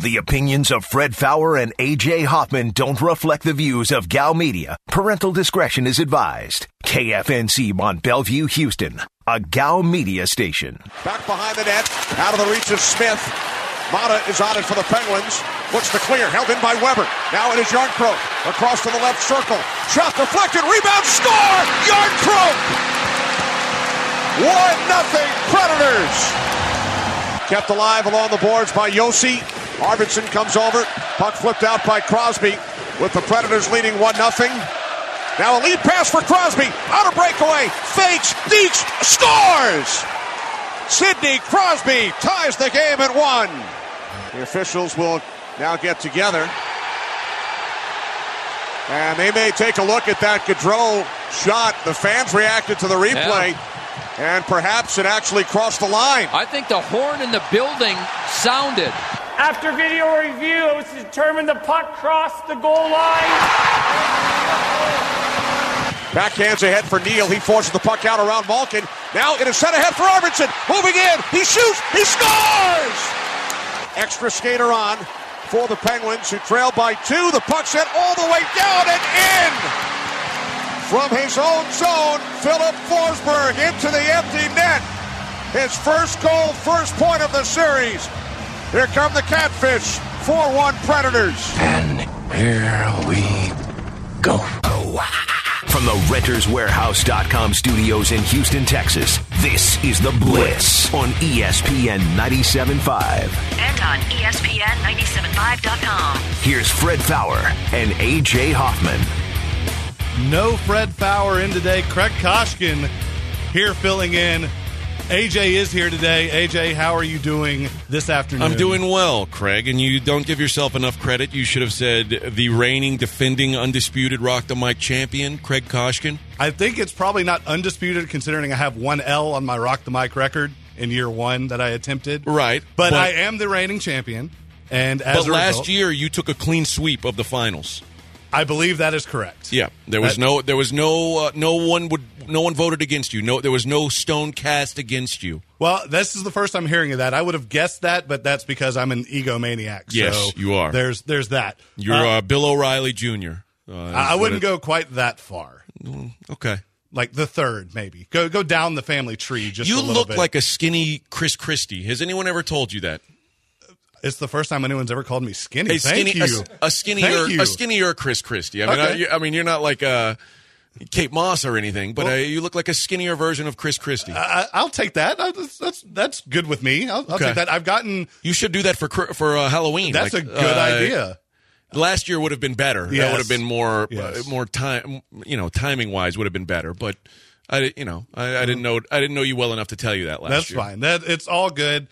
The opinions of Fred Fowler and A.J. Hoffman don't reflect the views of Gal Media. Parental discretion is advised. KFNC Mont Bellevue, Houston, a Gal Media station. Back behind the net, out of the reach of Smith. Mata is on it for the Penguins. Looks to clear, held in by Weber. Now it is Yarncroke. Across to the left circle. Shot deflected, rebound, score! Yarncroke! 1-0 Predators. Kept alive along the boards by Yossi. Arvidsson comes over. Puck flipped out by Crosby with the Predators leading 1-0. Now a lead pass for Crosby. On a breakaway. Fakes. Deeks scores! Sidney Crosby ties the game at 1. The officials will now get together. And they may take a look at that Gaudreau shot. The fans reacted to the replay. Yeah. And perhaps it actually crossed the line. I think the horn in the building sounded. After video review, it was determined the puck crossed the goal line. Backhands ahead for Neal. He forces the puck out around Malkin. Now it is sent ahead for Arvidsson. Moving in. He shoots. He scores! Extra skater on for the Penguins, who trail by 2. The puck sent all the way down and in. From his own zone, Philip Forsberg into the empty net. His first goal, first point of the series. Here come the Catfish, 4-1 Predators. And here we go. From the RentersWarehouse.com studios in Houston, Texas, this is The Blitz on ESPN 97.5. And on ESPN 97.5.com. Here's Fred Fowler and A.J. Hoffman. No Fred Fowler in today. Craig Koshkin here filling in. AJ is here today. AJ, how are you doing this afternoon? I'm doing well, Craig, and you don't give yourself enough credit. You should have said the reigning, defending, undisputed Rock the Mic champion, Craig Koshkin. I think it's probably not undisputed considering I have one L on my Rock the Mic record in year 1 that I attempted. Right. But I am the reigning champion. And as but last year, you took a clean sweep of the finals. I believe that is correct. Yeah, no one voted against you. No, there was no stone cast against you. Well, this is the first I'm hearing of that. I would have guessed that, but that's because I'm an egomaniac. Yes, so you are. There's that. You're Bill O'Reilly Jr. I wouldn't go quite that far. Okay. Like the third, maybe. Go down the family tree just a little bit. You look like a skinny Chris Christie. Has anyone ever told you that? It's the first time anyone's ever called me skinny. Hey, Thank you. A skinnier Chris Christie. I mean, you're not like Kate Moss or anything, but you look like a skinnier version of Chris Christie. I'll take that. That's good with me. I'll take that. I've gotten. You should do that for Halloween. That's a good idea. Last year would have been better. Yes. That would have been more time. Timing wise would have been better. But I didn't know you well enough to tell you that last year. That's fine. It's all good.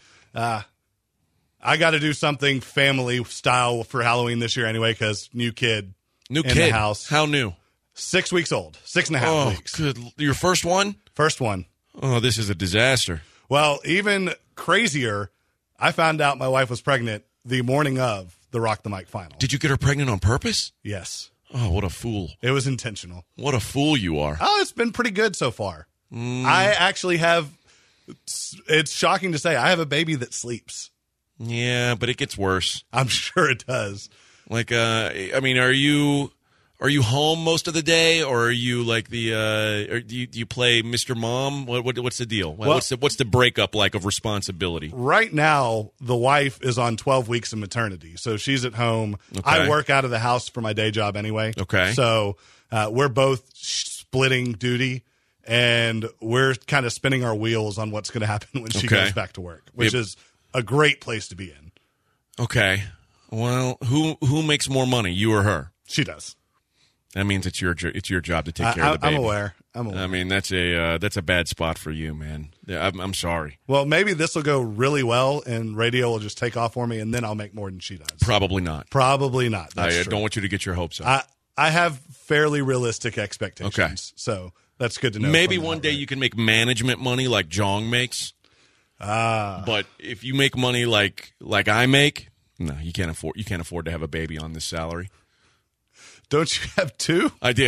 I got to do something family style for Halloween this year anyway, because new kid in the house. How new? 6 weeks old. 6.5 weeks. Good. Your first one? First one. Oh, this is a disaster. Well, even crazier, I found out my wife was pregnant the morning of the Rock the Mic final. Did you get her pregnant on purpose? Yes. Oh, what a fool. It was intentional. What a fool you are. Oh, it's been pretty good so far. I actually have, it's shocking to say, I have a baby that sleeps. Yeah, but it gets worse. I'm sure it does. Like, I mean, are you home most of the day, or are you like or do you play Mr. Mom? What's the deal? Well, what's the breakup like of responsibility? Right now, the wife is on 12 weeks of maternity, so she's at home. Okay. I work out of the house for my day job anyway. Okay. So we're both splitting duty, and we're kind of spinning our wheels on what's going to happen when she goes back to work, which is a great place to be in. Okay. Well, who makes more money, you or her? She does. That means it's your job to take care of the baby. I'm aware. I mean, that's a bad spot for you, man. Yeah, I'm sorry. Well, maybe this will go really well, and radio will just take off for me, and then I'll make more than she does. Probably not. That's true. Don't want you to get your hopes up. I have fairly realistic expectations. Okay. So that's good to know. Maybe one day you can make management money like Jong makes. But if you make money like I make, no, you can't afford to have a baby on this salary. Don't you have two? I do.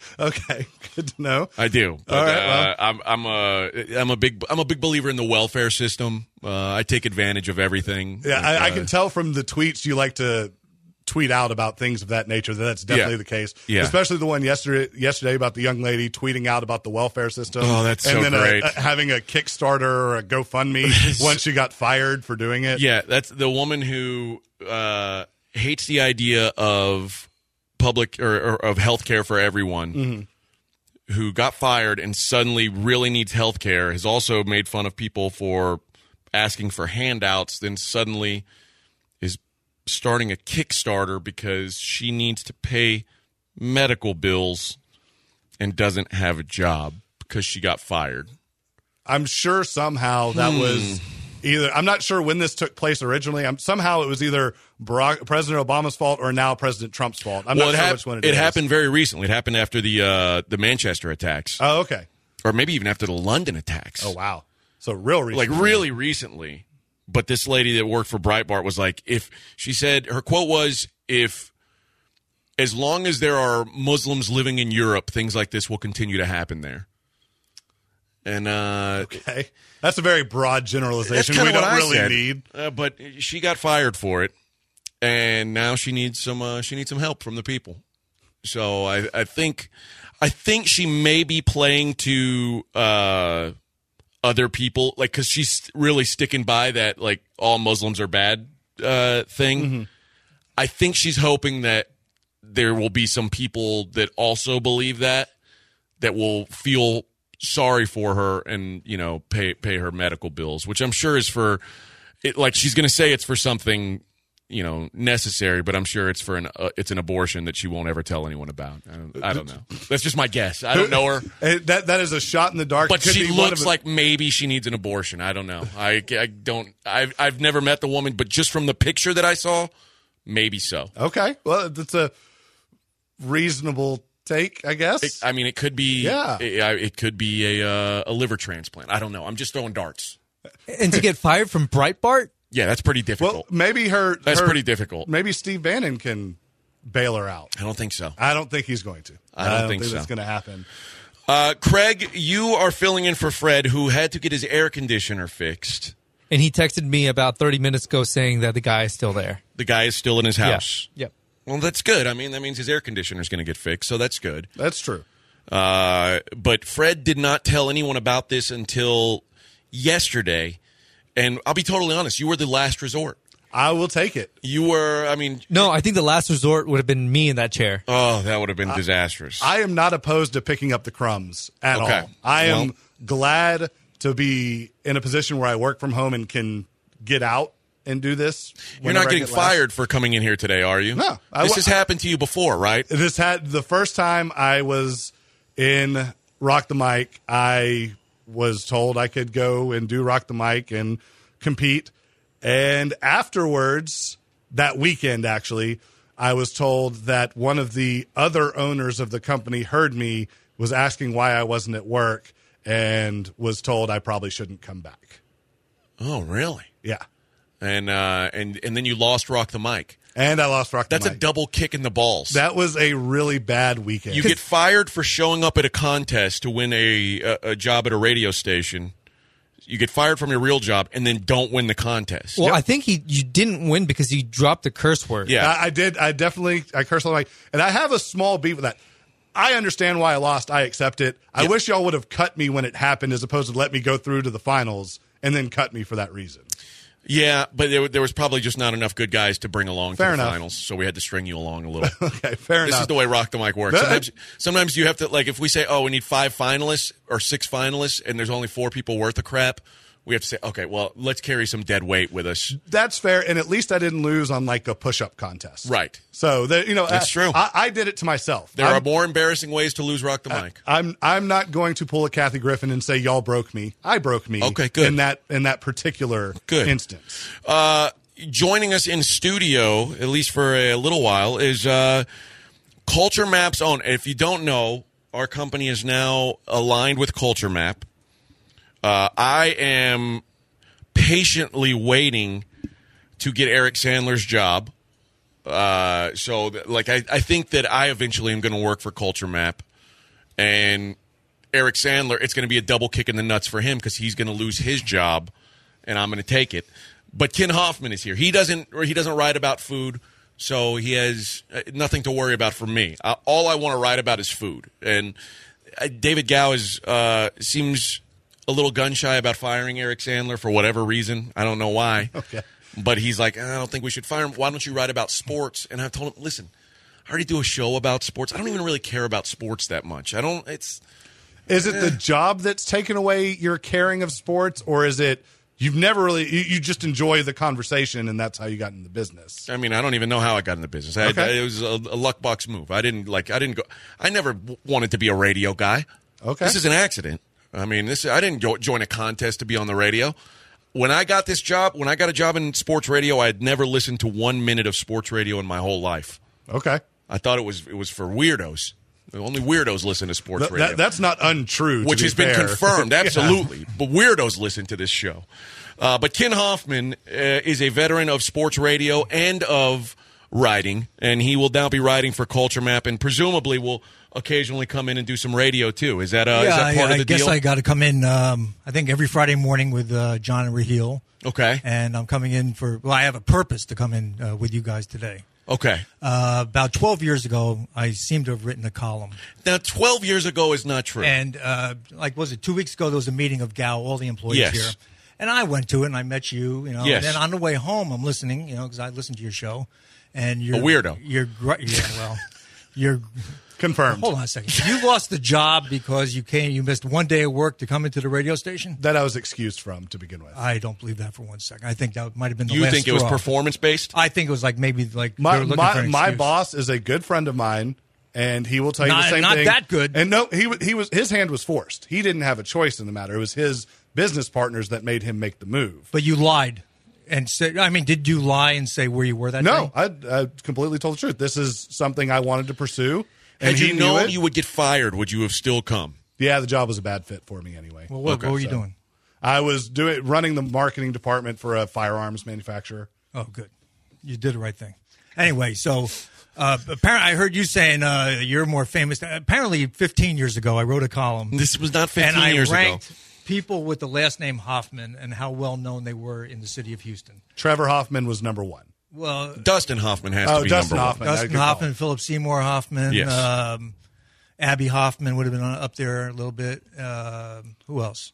Okay, good to know. I do. But, all right, well. I'm a big believer in the welfare system. I take advantage of everything. Yeah, I can tell from the tweets you like to tweet out about things of that nature that's definitely the case. Yeah. Especially the one yesterday about the young lady tweeting out about the welfare system. Oh, that's and so then great. Having a Kickstarter or a GoFundMe once she got fired for doing it. Yeah, that's the woman who hates the idea of public or of health care for everyone, who got fired and suddenly really needs health care, has also made fun of people for asking for handouts, then suddenly is starting a Kickstarter because she needs to pay medical bills and doesn't have a job because she got fired. I'm sure somehow that was either, I'm not sure when this took place originally. Somehow it was either President Obama's fault or now President Trump's fault. I'm not sure which one it is. It happened very recently. It happened after the Manchester attacks. Oh, okay. Or maybe even after the London attacks. Oh, wow. So real recently. Like really recently. But this lady that worked for Breitbart was like, she said, her quote was, as long as there are Muslims living in Europe, things like this will continue to happen there. And okay, that's a very broad generalization. That's we don't what really I said. need. But she got fired for it, and now she needs some help from the people. So I think she may be playing to other people, like, because she's really sticking by that, like, all Muslims are bad thing. I think she's hoping that there will be some people that also believe that will feel sorry for her and, you know, pay her medical bills, which I'm sure is for it. Like, she's going to say it's for something, you know, necessary, but I'm sure it's for it's an abortion that she won't ever tell anyone about. I don't know. That's just my guess. I don't know her. That is a shot in the dark. But she looks like maybe she needs an abortion. I don't know. I've never met the woman, but just from the picture that I saw, maybe so. Okay. Well, that's a reasonable take, I guess. It could be. Yeah. It could be a liver transplant. I don't know. I'm just throwing darts. And to get fired from Breitbart? Yeah, that's pretty difficult. Well, maybe that's pretty difficult. Maybe Steve Bannon can bail her out. I don't think so. I don't think he's going to. I don't think so. That's going to happen. Craig, you are filling in for Fred, who had to get his air conditioner fixed. And he texted me about 30 minutes ago saying that the guy is still there. The guy is still in his house. Yeah. Yep. Well, that's good. I mean, that means his air conditioner is going to get fixed, so that's good. That's true. But Fred did not tell anyone about this until yesterday. And I'll be totally honest, you were the last resort. I will take it. You were, No, I think the last resort would have been me in that chair. Oh, that would have been disastrous. I am not opposed to picking up the crumbs at all. I am glad to be in a position where I work from home and can get out and do this. You're not getting fired for coming in here today, are you? No. This has happened to you before, right? This had the first time I was in Rock the Mic, I was told I could go and do Rock the Mic and compete. And afterwards, that weekend, actually, I was told that one of the other owners of the company heard me, was asking why I wasn't at work, and was told I probably shouldn't come back. Oh, really? Yeah. And then you lost Rock the Mic. And I lost Rock the Mic. That's a double kick in the balls. That was a really bad weekend. You get fired for showing up at a contest to win a job at a radio station. You get fired from your real job and then don't win the contest. Well, I think you didn't win because you dropped the curse word. Yeah. I did. I cursed on the mic. And I have a small beef with that. I understand why I lost. I accept it. I wish y'all would have cut me when it happened as opposed to let me go through to the finals and then cut me for that reason. Yeah, but there was probably just not enough good guys to bring along to the finals, so we had to string you along a little. Okay, fair enough. This is the way Rock the Mic works. Sometimes you have to, like, if we say, we need 5 finalists or 6 finalists, and there's only 4 people worth of crap, we have to say, okay, well, let's carry some dead weight with us. That's fair, and at least I didn't lose on, like, a push-up contest. Right. So, that's true. I did it to myself. There are more embarrassing ways to lose Rock the Mic. I'm not going to pull a Kathy Griffin and say, y'all broke me. I broke me. Okay, good. In that particular instance. Joining us in studio, at least for a little while, is Culture Map's own. If you don't know, our company is now aligned with Culture Map. I am patiently waiting to get Eric Sandler's job. I think that I eventually am going to work for Culture Map. And Eric Sandler, it's going to be a double kick in the nuts for him because he's going to lose his job, and I'm going to take it. But Ken Hoffman is here. He doesn't write about food, so he has nothing to worry about from me. All I want to write about is food. And David Gow seems a little gun-shy about firing Eric Sandler for whatever reason. I don't know why. Okay. But he's like, I don't think we should fire him. Why don't you write about sports? And I've told him, listen, I already do a show about sports. I don't even really care about sports that much. Is it the job that's taken away your caring of sports, or is it you've never really you just enjoy the conversation and that's how you got in the business? I mean, I don't even know how I got in the business. It was a luck box move. I never wanted to be a radio guy. Okay. This is an accident. I mean, I didn't join a contest to be on the radio. When I got this job, when I got a job in sports radio, I had never listened to 1 minute of sports radio in my whole life. Okay. I thought it was for weirdos. Only weirdos listen to sports radio. That's not untrue, which has been confirmed, absolutely. Yeah. But weirdos listen to this show. But Ken Hoffman is a veteran of sports radio and of writing, and he will now be writing for Culture Map, and presumably will occasionally come in and do some radio too. Is that part of the deal? I guess I got to come in. I think every Friday morning with John and Raheel. Okay. And I'm coming in I have a purpose to come in with you guys today. Okay. About 12 years ago, I seem to have written a column. Now, 12 years ago is not true. And, was it 2 weeks ago, there was a meeting of Gow, all the employees here. And I went to it, and I met you, Yes. And then on the way home, I'm listening, because I listen to your show. And you're a weirdo. You're confirmed. Hold on a second. You lost the job because you missed 1 day of work to come into the radio station? That I was excused from to begin with. I don't believe that for 1 second. I think that might have been the last You think it was performance-based? I think it was maybe my boss is a good friend of mine, and he will tell you the same thing. Not that good. And no, his hand was forced. He didn't have a choice in the matter. It was his business partners that made him make the move. But you lied. And did you lie and say where you were that day? No, I completely told the truth. This is something I wanted to pursue. Had you known you would get fired, would you have still come? Yeah, the job was a bad fit for me anyway. Well, what were you doing? I was running the marketing department for a firearms manufacturer. Oh, good. You did the right thing. Anyway, so apparently I heard you saying you're more famous. Apparently 15 years ago, I wrote a column. This was not 15 years ago. And I ranked people with the last name Hoffman and how well known they were in the city of Houston. Trevor Hoffman was number one. Well, Dustin Hoffman has to be Dustin number Hoffman. one. Dustin Hoffman, Philip Seymour Hoffman, yes. Abby Hoffman would have been up there a little bit. Who else?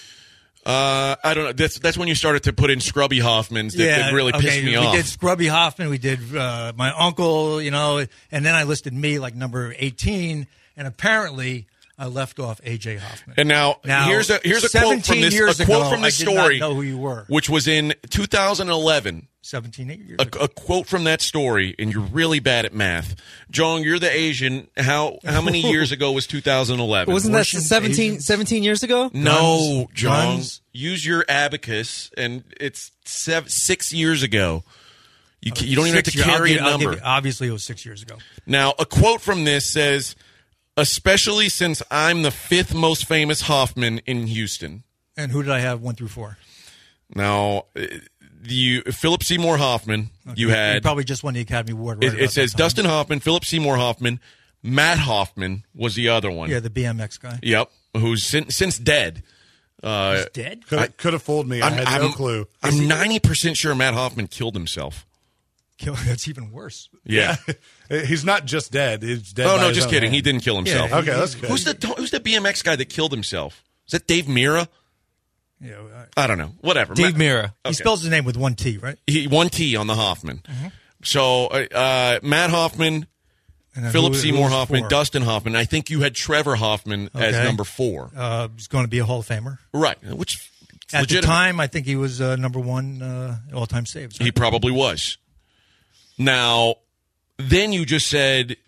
I don't know. That's when you started to put in Scrubby Hoffmans that really pissed me off. We did Scrubby Hoffman. We did my uncle, and then I listed me like number 18, and apparently I left off A.J. Hoffman. And now here's a quote from this story. I did not know who you were. Which was in 2011. 17 years ago. A quote from that story, and you're really bad at math. Jong, you're the Asian. How many years ago was 2011? Wasn't that 17 years ago? No, Jong. Use your abacus, and it's 6 years ago. You don't even have to carry a number. Obviously, it was 6 years ago. Now, a quote from this says, especially since I'm the fifth most famous Hoffman in Houston. And who did I have 1 through 4? Now, Philip Seymour Hoffman, okay. You had... You probably just won the Academy Award. Right it says Dustin Hoffman, Philip Seymour Hoffman, Matt Hoffman was the other one. Yeah, the BMX guy. Yep, who's since dead. He's dead? Could have fooled me. I had no clue. I'm 90% sure Matt Hoffman killed himself. That's even worse. Yeah. He's not just dead. He's dead. Oh, no, just kidding. He didn't kill himself. Yeah, okay, that's good. Who's the BMX guy that killed himself? Is that Dave Mira? Yeah, I don't know. Whatever. Dave Mira. Okay. He spells his name with 1 T, right? 1 T on the Hoffman. Mm-hmm. So Matt Hoffman, Philip Seymour Hoffman, 4? Dustin Hoffman. I think you had Trevor Hoffman as number 4. He's going to be a Hall of Famer. Right. Which at legitimate. the time, I think he was number 1 all-time saves. Right? He probably was. Now, then you just said,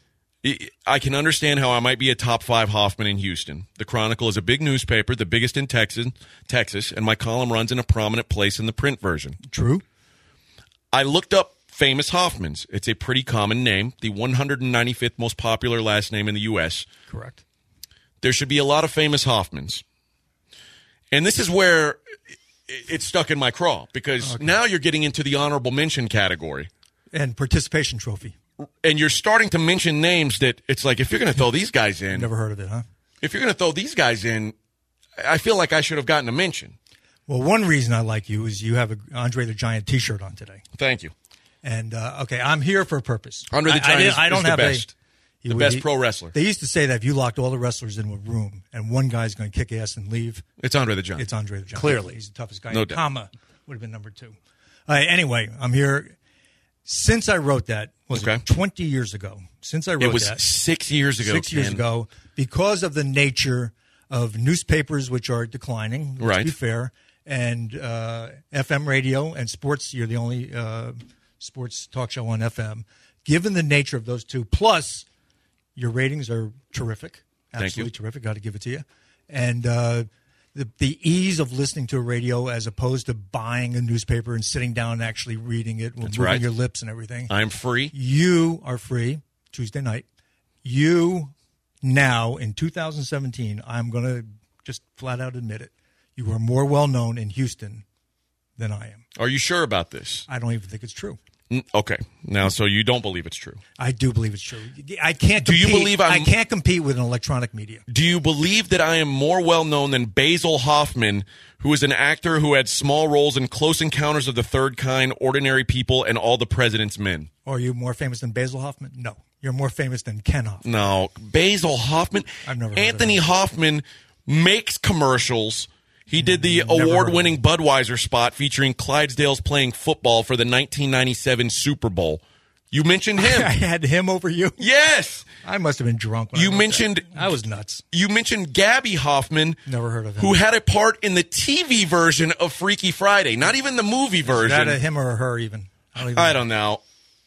I can understand how I might be a top 5 Hoffman in Houston. The Chronicle is a big newspaper, the biggest in Texas, and my column runs in a prominent place in the print version. True. I looked up famous Hoffmans. It's a pretty common name, the 195th most popular last name in the U.S. Correct. There should be a lot of famous Hoffmans. And this is where it's stuck in my craw, because now you're getting into the honorable mention category. And participation trophy. and you're starting to mention names that it's like, if you're going to throw these guys in, Never heard of it, huh? if you're going to throw these guys in, I feel like I should have gotten a mention. Well, one reason I like you is you have a Andre the Giant T-shirt on today. Thank you. And okay, I'm here for a purpose. Andre the Giant is the best. The best pro wrestler. They used to say that if you locked all the wrestlers in a room and one guy's going to kick ass and leave, It's Andre the Giant. it's Andre the Giant. Clearly. He's the toughest guy. No doubt. Kama would have been number 2. Anyway, I'm here. Since I wrote that, was Okay. it 20 years ago? Since I wrote It was that, 6 years ago. 6 years Ken. ago, because of the nature of newspapers, which are declining, let's Right. be fair, and FM radio and sports, you're the only sports talk show on FM. Given the nature of those two, plus your ratings are terrific, Thank absolutely you. terrific, got to give it to you. And the ease of listening to a radio as opposed to buying a newspaper and sitting down and actually reading it, moving right. your lips and everything. I'm free. You are free Tuesday night. You now in 2017, I'm going to just flat out admit it. You are more well known in Houston than I am. Are you sure about this? I don't even think it's true. Okay. Now, so you don't believe it's true. I do believe it's true. I can't. Do you compete. believe I can't compete with an electronic media? Do you believe that I am more well known than Basil Hoffman, who is an actor who had small roles in Close Encounters of the Third Kind, Ordinary People, and All the President's Men? Or are you more famous than Basil Hoffman? No, you're more famous than Ken Hoffman. No, Basil Hoffman. I've never heard of Anthony him. Hoffman makes commercials. He did the Never heard of award-winning him. Budweiser spot featuring Clydesdales playing football for the 1997 Super Bowl. You mentioned him. I had him over you. Yes. I must have been drunk. When You I wrote mentioned- that. I was nuts. You mentioned Gabby Hoffman. Never heard of him. Who had a part in the TV version of Freaky Friday, not even the movie Is that version. a him or a her even? I don't know.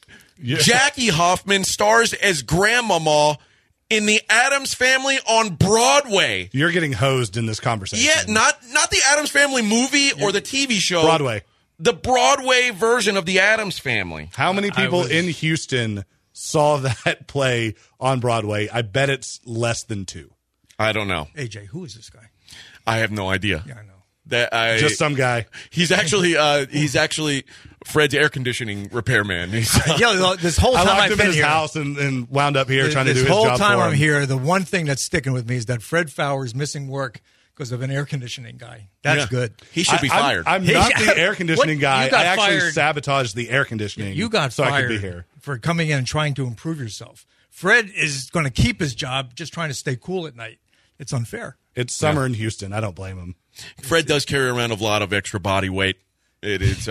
Jackie Hoffman stars as Grandmama in The Addams Family on Broadway. You're getting hosed in this conversation. Yeah, not the Addams Family movie or the TV show. Broadway. The Broadway version of The Addams Family. How many people in Houston saw that play on Broadway? I bet it's less than 2. I don't know. AJ, who is this guy? I have no idea. Yeah, I know. Just some guy. He's actually Fred's air conditioning repairman. He's, Yeah, this whole I time locked I've him in been his here, house and wound up here trying to do this his whole job time for I'm him. here, the one thing that's sticking with me is that Fred Fowler's missing work because of an air conditioning guy. That's Yeah. good. He should be fired. I'm not the air conditioning What? guy. You got I actually fired. sabotaged the air conditioning. You got so fired I could be here. for coming in and trying to improve yourself. Fred is going to keep his job just trying to stay cool at night. It's unfair. It's summer in Houston. I don't blame him. Fred does carry around a lot of extra body weight. It's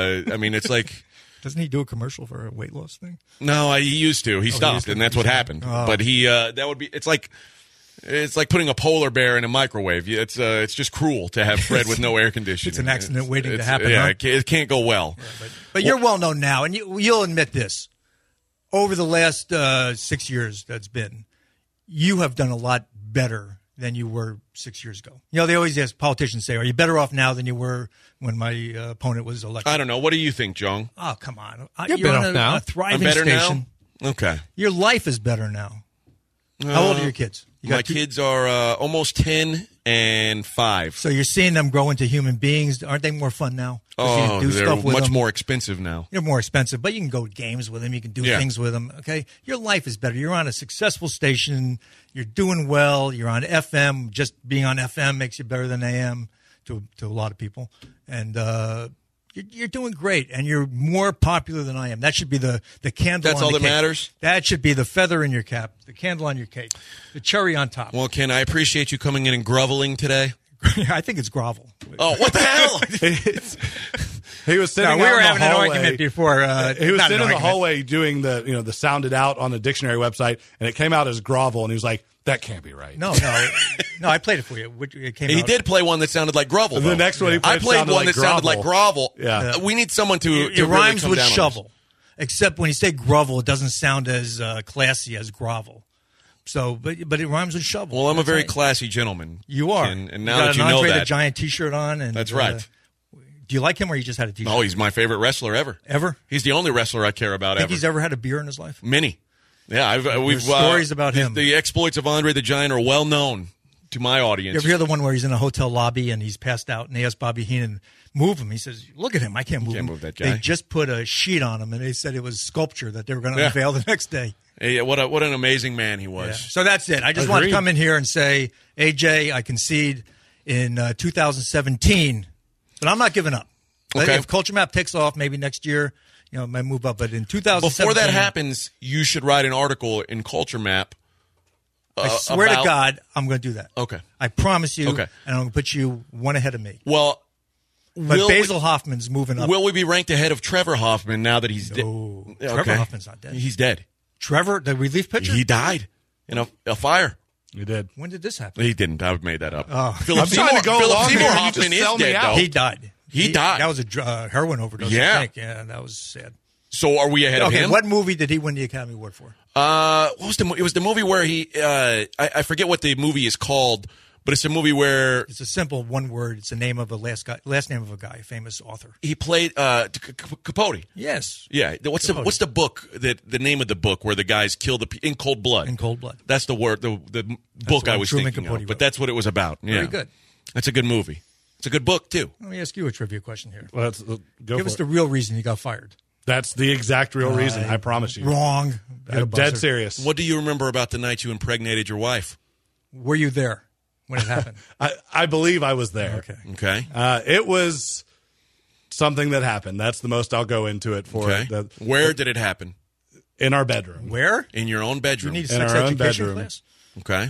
like. Doesn't he do a commercial for a weight loss thing? No, he used to. He stopped, to. and that's what happened. Oh. But that would be. It's like putting a polar bear in a microwave. It's just cruel to have Fred with no air conditioning. It's an accident waiting to happen, Yeah, huh? it can't go well. But you're well known now, and you'll admit this. Over the last 6 years that's been, you have done a lot better than you were 6 years ago. You know, they always ask politicians, say, are you better off now than you were when my opponent was elected? I don't know. What do you think, Jong? Oh, come on. You're You're better on off now. a I'm thriving better station. now. Okay. Your life is better now. How old are your kids? You got My two- kids are almost 10 and 5. So you're seeing them grow into human beings. Aren't they more fun now? 'Cause you Oh, do they're stuff with much them. more expensive now. They're more expensive, but you can go to games with them. You can do Yeah. things with them. Okay, your life is better. You're on a successful station. You're doing well. You're on FM. Just being on FM makes you better than AM to a lot of people. And you're doing great. And you're more popular than I am. That should be the candle. That's on all the that cake. matters? That should be the feather in your cap, the candle on your cake, the cherry on top. Well, Ken, I appreciate you coming in and groveling today. I think it's grovel. Oh, what the hell? He was sitting No, we out were in the having an hallway. argument before. He was not sitting an in the argument. hallway doing the sounded out on the dictionary website, and it came out as grovel, and he was like, "That can't be right." No, I played it for you. It came He out. did play one that sounded like grovel. The though. next one he played I played sounded one like that sounded like grovel. Yeah. We need someone to It really rhymes come with down on shovel, except when you say grovel, it doesn't sound as classy as grovel. So, but it rhymes with shovel. Well, I'm a That's very right. classy gentleman. You are. And You now got that you an know Andre the that. Giant T-shirt on, and That's right. Do you like him, or you just had a T-shirt? Oh, he's my favorite wrestler ever. Ever? He's the only wrestler I care about Think ever. he's ever had a beer in his life? Many. Yeah, we've stories about him. The exploits of Andre the Giant are well known to my audience. You ever hear the one where he's in a hotel lobby and he's passed out, and they ask Bobby Heenan, move him. He says, look at him. I can't move him. Move that guy. They just put a sheet on him, and they said it was sculpture that they were going to unveil the next day. Hey, what an amazing man he was. Yeah. So that's it. I just want to come in here and say, AJ, I concede in 2017, but I'm not giving up. Okay. If Culture Map takes off, maybe next year, it might move up. But in 2017, before that happens, you should write an article in Culture Map. I swear to God, I'm going to do that. Okay. I promise you. Okay. And I'm going to put you one ahead of me. Well, but Basil Hoffman's moving up. Will we be ranked ahead of Trevor Hoffman now that he's dead? No. Trevor Hoffman's not dead. He's dead. Trevor, the relief pitcher? He died in a fire. He did. When did this happen? He didn't. I made that up. Oh. I'm trying to go along Seymour here. Hoffman is dead, though. He died. He died. That was a heroin overdose, I think. Yeah, that was sad. So are we ahead of him? What movie did he win the Academy Award for? What was it was the movie where he I forget what the movie is called, but it's a movie where it's a simple one word. It's the name of last name of a guy, a famous author. He played Capote. Yes. Yeah. What's the book the name of the book where the guys kill in cold blood? In Cold Blood. That's the word the book I was Truman thinking Capote of. wrote. But that's what it was about. Yeah. Very good. That's a good movie. It's a good book too. Let me ask you a trivia question here. Well, Give us the real reason you got fired. That's the exact real reason. I promise you. Wrong. I'm dead serious. What do you remember about the night you impregnated your wife? Were you there when it happened? I believe I was there. Okay. It was something that happened. That's the most I'll go into it for. Okay. Where did it happen? In our bedroom. Where? In your own bedroom. You need in sex our own education bedroom. class? Okay.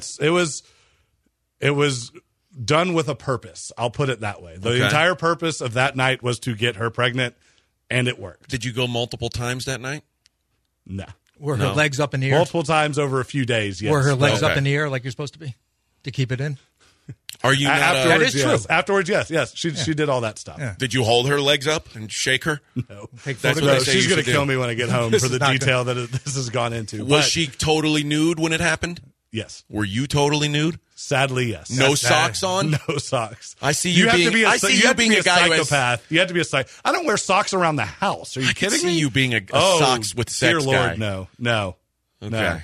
It was done with a purpose. I'll put it that way. The entire purpose of that night was to get her pregnant, and it worked. Did you go multiple times that night? No. Were her legs up in the air? Multiple times over a few days, yes. Were her legs up in the air like you're supposed to be to keep it in? Are you not? Afterwards, that is yes. true. Afterwards, yes. She did all that stuff. Yeah. Did you hold her legs up and shake her? No. Take That's what No, they say she's you going to should kill do. me when I get home for the detail that this has gone into. Was But, she totally nude when it happened? Yes. Were you totally nude? Sadly, yes. No socks on? No socks. I see you being- I see you being a guy who has- psychopath. You have to be a psych. I don't wear socks around the house. Are you I can kidding see me? you being a socks with sex dear Lord, guy. No. Okay.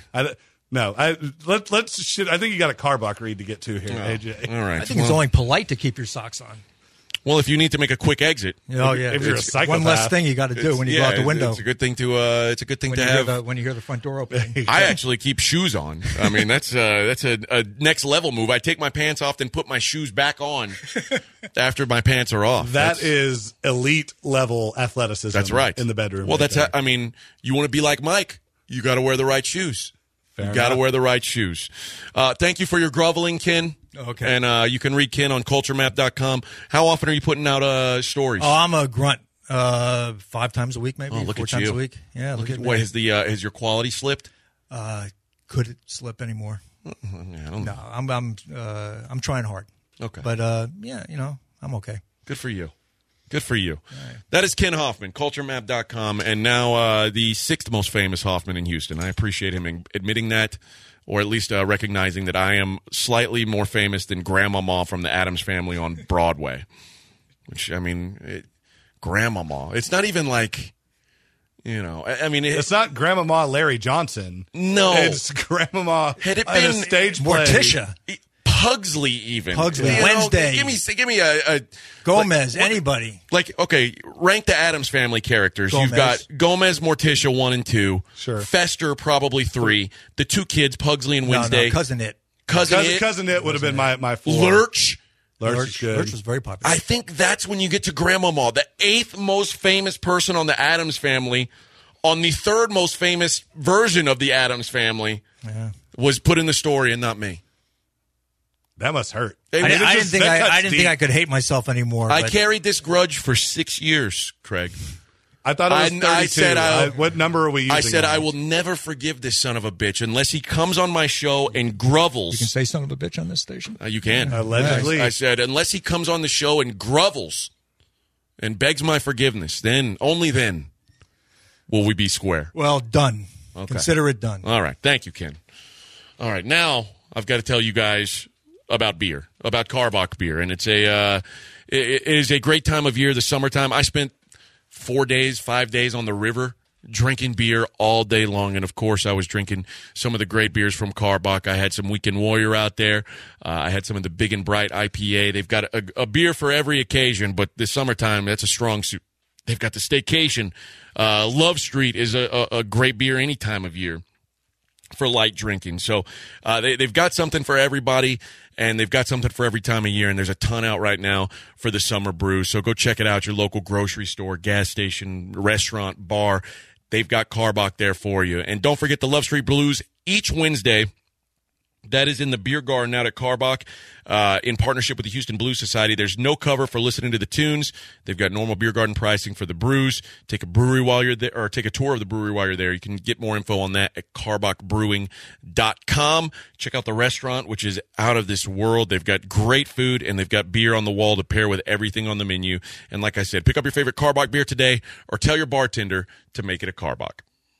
Let's. I think you got a Carbach read to get to here, AJ. All right. I think it's only polite to keep your socks on. Well, if you need to make a quick exit, Oh yeah, if you're a it's psychopath, one less thing you got to do when you go out the window. It's a good thing to. It's a good thing when to you have. when you hear the front door opening. I actually keep shoes on. I mean, that's a next level move. I take my pants off and put my shoes back on after my pants are off. That is elite level athleticism. That's right in the bedroom. Well, right there. I mean, you want to be like Mike. You got to wear the right shoes. Fair You got to enough. wear the right shoes. Thank you for your groveling, Ken. Okay. And you can read Ken on culturemap.com. How often are you putting out stories? Oh, I'm a grunt. 5 times a week, maybe. Oh, look 4 at times you. a week. Yeah, look at me. What has your quality slipped? Could it slip anymore? I don't know. No, I'm trying hard. Okay. But yeah, I'm okay. Good for you. Good for you. Right. That is Ken Hoffman, culturemap.com, and now the 6th most famous Hoffman in Houston. I appreciate him admitting that, or at least recognizing that I am slightly more famous than Grandmama from the Addams Family on Broadway. Which, I mean, Grandmama. It's not even like, I mean. It's not Grandmama Larry Johnson. No. It's Grandmama Had it in a been stage play. Morticia. Pugsley even. Pugsley, Wednesday. Give me a Gomez, anybody. Rank the Addams Family characters. Gomez. You've got Gomez, Morticia, 1 and 2. Sure. Fester, probably 3. The 2 kids, Pugsley and Wednesday. No, Cousin It. Cousin It would have been my 4. Lurch. Lurch is good. Lurch was very popular. I think that's when you get to Grandmama, the 8th most famous person on the Addams Family, on the 3rd most famous version of the Addams Family, was put in the story and not me. That must hurt. I didn't think I could hate myself anymore. I carried this grudge for 6 years, Craig. I thought it was 32. I said what number are we using? I said now? I will never forgive this son of a bitch unless he comes on my show and grovels. You can say son of a bitch on this station? You can. Allegedly. I said unless he comes on the show and grovels and begs my forgiveness, then, only then, will we be square. Well, done. Okay. Consider it done. All right. Thank you, Ken. All right. Now I've got to tell you guys about beer, about Karbach beer, and it is a great time of year, the summertime. I spent 5 days on the river drinking beer all day long. And, of course, I was drinking some of the great beers from Karbach. I had some Weekend Warrior out there. I had some of the Big and Bright IPA. They've got a beer for every occasion, but this summertime, that's a strong suit. They've got the Staycation. Love Street is a great beer any time of year for light drinking. So they've got something for everybody, and they've got something for every time of year, and there's a ton out right now for the summer brew. So go check it out, your local grocery store, gas station, restaurant, bar. They've got Karbach there for you. And don't forget the Love Street Blues each Wednesday. That is in the beer garden out at Karbach in partnership with the Houston Blues Society. There's no cover for listening to the tunes. They've got normal beer garden pricing for the brews. Take a brewery while you're there, or take a tour of the brewery while you're there. You can get more info on that at karbachbrewing.com. Check out the restaurant, which is out of this world. They've got great food, and they've got beer on the wall to pair with everything on the menu. And like I said, pick up your favorite Karbach beer today, or tell your bartender to make it a Karbach.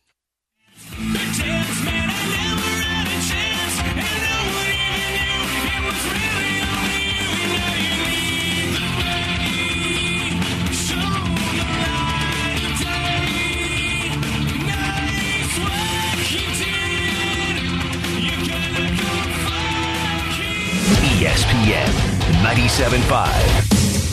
ESPN 97.5.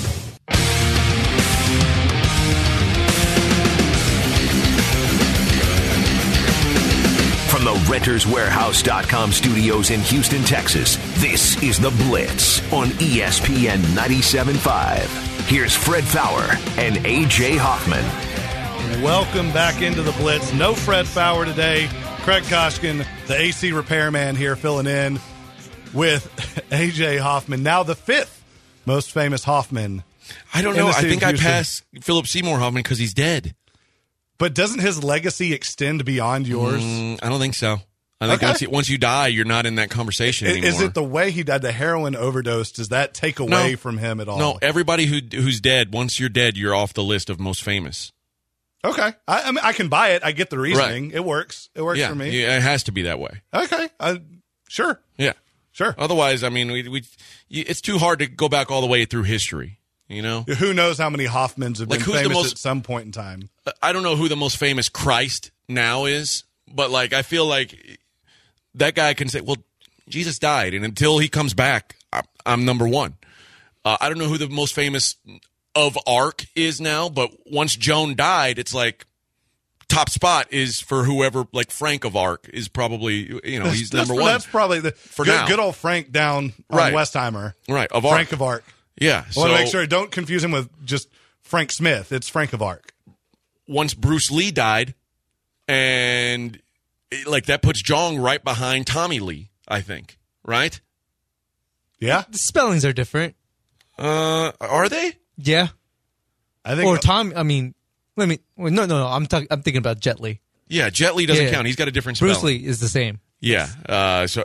From the RentersWarehouse.com studios in Houston, Texas, this is The Blitz on ESPN 97.5. Here's Fred Fowler and A.J. Hoffman. Welcome back into The Blitz. No Fred Fowler today. Craig Koshkin, the AC repairman here, filling in with A.J. Hoffman, now the fifth most famous Hoffman. I don't know. I think I pass Philip Seymour Hoffman because he's dead. But doesn't his legacy extend beyond yours? I don't think so. I think once you die, you're not in that conversation anymore. Is it the way he died, the heroin overdose? Does that take away from him at all? No, everybody who's dead, once you're dead, you're off the list of most famous. Okay. I mean, I can buy it. I get the reasoning. Right. It works. It works for me. Yeah, it has to be that way. Okay. Sure. Yeah. Sure. Otherwise, I mean, it's too hard to go back all the way through history, you know? Who knows how many Hoffmans have been famous at some point in time? I don't know who the most famous Christ now is, but, I feel like that guy can say, well, Jesus died, and until he comes back, I'm number one. I don't know who the most famous of Ark is now, but once Joan died, it's like top spot is for whoever, Frank of Ark is probably, he's number one. That's probably the good old Frank down on Westheimer. Right, of Ark. Frank of Ark. Yeah. I want to make sure, don't confuse him with just Frank Smith. It's Frank of Ark. Once Bruce Lee died, and that puts Jong right behind Tommy Lee, I think. Right? Yeah. The spellings are different. Are they? Yeah. I think. Or Tom. I mean, no. I'm thinking about Jet Li. Yeah, Jet Li doesn't count. He's got a different spelling. Bruce Lee is the same. Yeah. So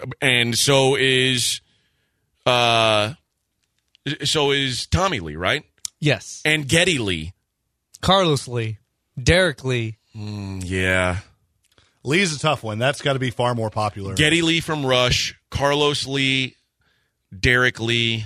is Tommy Lee, right? Yes. And Geddy Lee. Carlos Lee. Derek Lee. Yeah. Lee's a tough one. That's got to be far more popular. Geddy Lee from Rush. Carlos Lee. Derek Lee.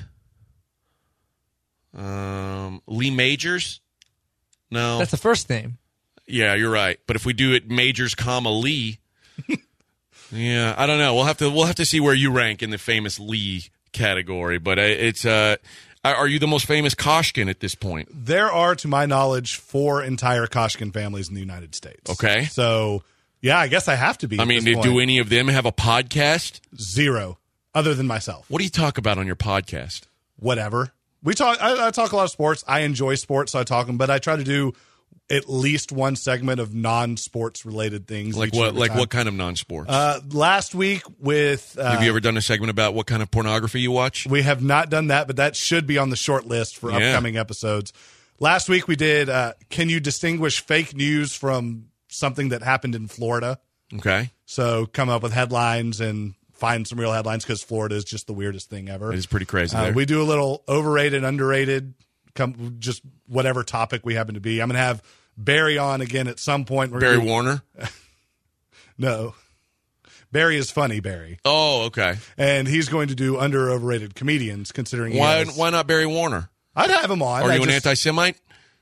Lee Majors? No. That's the first name. Yeah, you're right. But if we do it Majors, Lee. Yeah, I don't know. We'll have to see where you rank in the famous Lee category. But it's are you the most famous Koshkin at this point? There are, to my knowledge, 4 entire Koshkin families in the United States. Okay. So, yeah, I guess I have to be. I mean, do any of them have a podcast? 0, other than myself. What do you talk about on your podcast? Whatever. We talk. I talk a lot of sports. I enjoy sports, so I talk them. But I try to do at least one segment of non-sports related things. Like what? Like what kind of non-sports? Last week with. Have you ever done a segment about what kind of pornography you watch? We have not done that, but that should be on the short list for upcoming episodes. Last week we did. Can you distinguish fake news from something that happened in Florida? Okay. So come up with headlines and find some real headlines, because Florida is just the weirdest thing ever. It is pretty crazy there. We do a little overrated, underrated, just whatever topic we happen to be. I'm going to have Barry on again at some point. Barry Warner? No. Barry is funny, Barry. Oh, okay. And he's going to do under or overrated comedians, considering why not Barry Warner? I'd have him on. Are you an anti-Semite?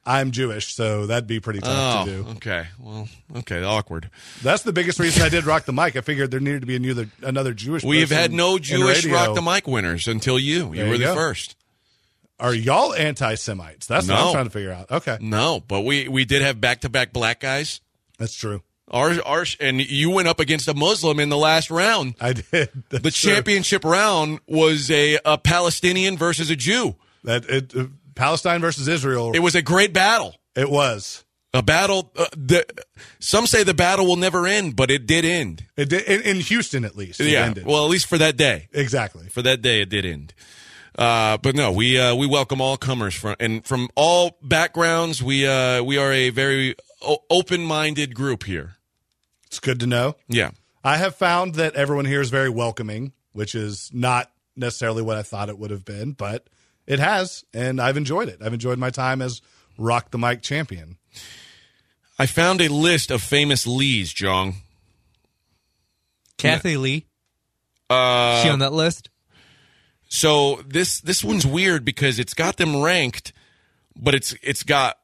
I'm Jewish, so that'd be pretty tough to do. Okay. Well, okay, awkward. That's the biggest reason I did Rock the Mic. I figured there needed to be another Jewish person. We've had no Jewish in radio. Rock the Mic winners until you. You There were you the go. first. Are y'all anti-Semites? That's what No. I'm trying to figure out. Okay. No, but we did have back-to-back black guys. That's true. Ours, and you went up against a Muslim in the last round. I did. That's The true. championship round was a Palestinian versus a Jew. Palestine versus Israel. It was a great battle. It was. A battle. Some say the battle will never end, but it did end. It did, in Houston, at least. It Yeah. ended. Well, at least for that day. Exactly. For that day, it did end. But no, we welcome all comers from all backgrounds. We are a very open-minded group here. It's good to know. Yeah. I have found that everyone here is very welcoming, which is not necessarily what I thought it would have been, but it has, and I've enjoyed it. I've enjoyed my time as Rock the Mic champion. I found a list of famous Lees, Jong. Kathy Lee. She on that list? So this one's weird because it's got them ranked, but it's got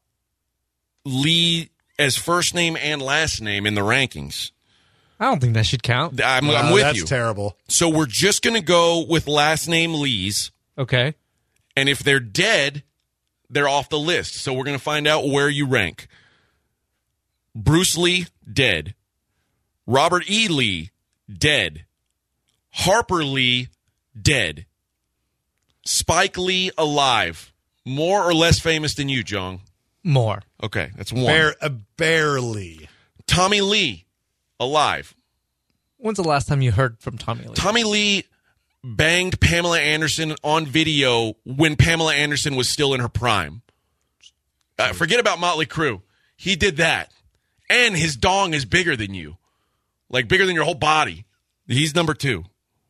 Lee as first name and last name in the rankings. I don't think that should count. I'm with that's you. That's terrible. So we're just going to go with last name Lees, Okay. and if they're dead, they're off the list. So we're going to find out where you rank. Bruce Lee, dead. Robert E. Lee, dead. Harper Lee, dead. Spike Lee, alive. More or less famous than you, Jong? More. Okay, that's one. Barely. Tommy Lee, alive. When's the last time you heard from Tommy Lee? Tommy Lee banged Pamela Anderson on video when Pamela Anderson was still in her prime. Forget about Motley Crue. He did that. And his dong is bigger than you. Like bigger than your whole body. He's number 2.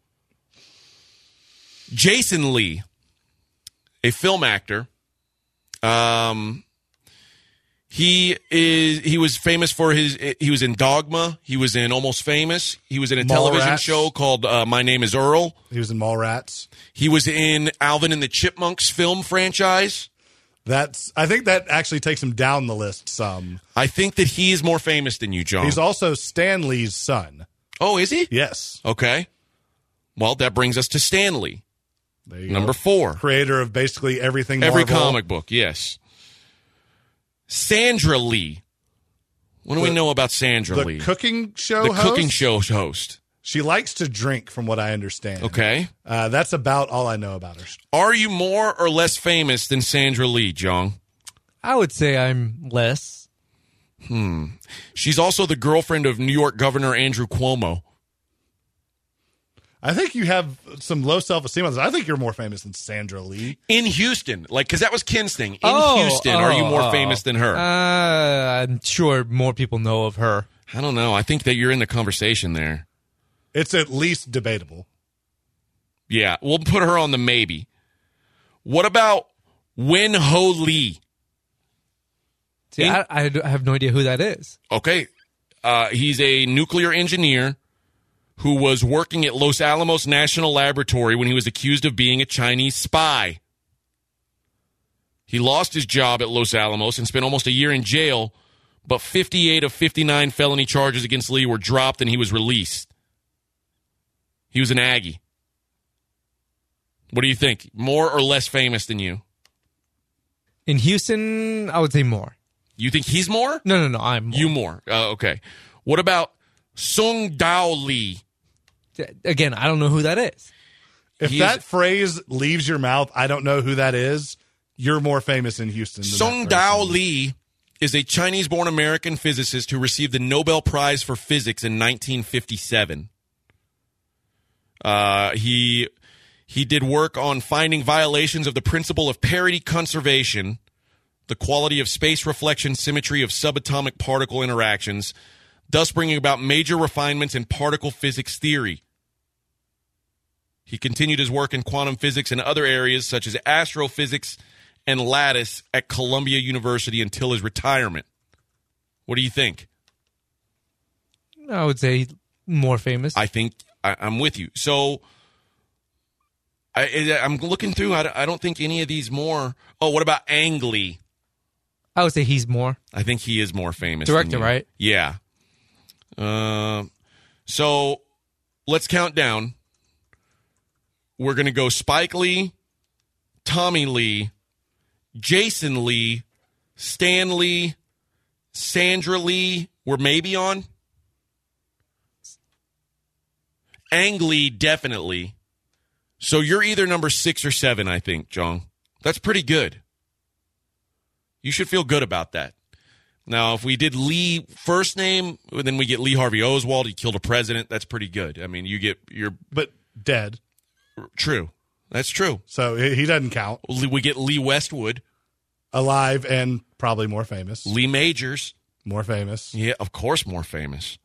Jason Lee, a film actor. He was famous for he was in Dogma. He was in Almost Famous. He was in a television show called My Name is Earl. He was in Mallrats. He was in Alvin and the Chipmunks film franchise. I think that actually takes him down the list some. I think that he is more famous than you, John. He's also Stan Lee's son. Oh, is he? Yes. Okay. Well, that brings us to Stan Lee. There you Number go. 4. Creator of basically everything Every Marvel. comic book, yes. Sandra Lee. What do we know about Sandra Lee? The cooking show The host? cooking show host. She likes to drink, from what I understand. Okay. That's about all I know about her. Are you more or less famous than Sandra Lee, Jong? I would say I'm less. She's also the girlfriend of New York Governor Andrew Cuomo. I think you have some low self-esteem on this. I think you're more famous than Sandra Lee. In Houston. Because that was Ken's thing. In Houston, are you more famous than her? I'm sure more people know of her. I don't know. I think that you're in the conversation there. It's at least debatable. Yeah, we'll put her on the maybe. What about Wen Ho Lee? See, I have no idea who that is. Okay. He's a nuclear engineer who was working at Los Alamos National Laboratory when he was accused of being a Chinese spy. He lost his job at Los Alamos and spent almost a year in jail, but 58 of 59 felony charges against Lee were dropped and he was released. He was an Aggie. What do you think? More or less famous than you? In Houston, I would say more. You think he's more? No, I'm more. You more. Okay. What about Sung Dao Lee? Again, I don't know who that is. If that phrase leaves your mouth, I don't know who that is, you're more famous in Houston than Sung that person. Dao Lee is a Chinese-born American physicist who received the Nobel Prize for Physics in 1957. He did work on finding violations of the principle of parity conservation, the quality of space reflection symmetry of subatomic particle interactions, thus bringing about major refinements in particle physics theory. He continued his work in quantum physics and other areas such as astrophysics and lattice at Columbia University until his retirement. What do you think? I would say more famous. I think I'm with you. So I'm looking through. I don't think any of these more. Oh, what about Ang Lee? I would say he's more. I think he is more famous. Director, than you. right? Yeah. So let's count down. We're going to go Spike Lee, Tommy Lee, Jason Lee, Stan Lee, Sandra Lee. We're maybe on. Ang Lee, definitely. So you're either number 6 or 7, I think, John. That's pretty good. You should feel good about that. Now, if we did Lee first name, then we get Lee Harvey Oswald. He killed a president. That's pretty good. I mean, But dead. True. That's true. So he doesn't count. We get Lee Westwood. Alive and probably more famous. Lee Majors. More famous. Yeah, of course more famous.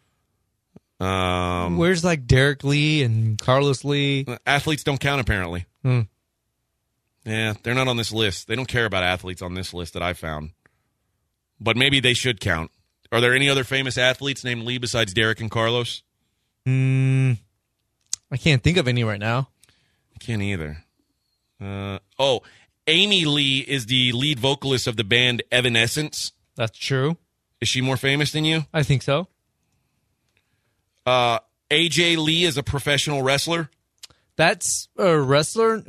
Where's like Derek Lee and Carlos Lee? Athletes don't count, apparently. Yeah, they're not on this list. They don't care about athletes on this list that I found. But maybe they should count. Are there any other famous athletes named Lee besides Derek and Carlos? I can't think of any right now. I can't either. Amy Lee is the lead vocalist of the band Evanescence. That's true. Is she more famous than you? I think so. AJ Lee is a professional wrestler. That's a wrestling